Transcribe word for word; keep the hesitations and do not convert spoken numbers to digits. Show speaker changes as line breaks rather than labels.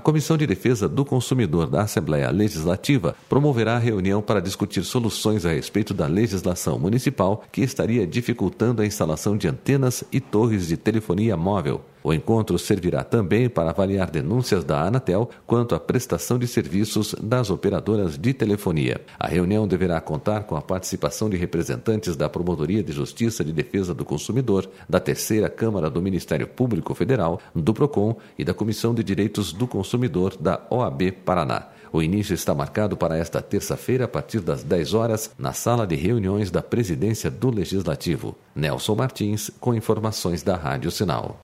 Comissão de Defesa do Consumidor da Assembleia Legislativa promoverá reunião para discutir soluções a respeito da legislação municipal que estaria dificultando a instalação de antenas e torres de telefonia móvel. O encontro servirá também para avaliar denúncias da Anatel quanto à prestação de serviços das operadoras de telefonia. A reunião deverá contar com a participação de representantes da Promotoria de Justiça de Defesa do Consumidor, da Terceira Câmara do Ministério Público Federal, do PROCON e da Comissão de Direitos do Consumidor da O A B Paraná. O início está marcado para esta terça-feira a partir das dez horas na sala de reuniões da Presidência do Legislativo. Nelson Martins com informações da Rádio Sinal.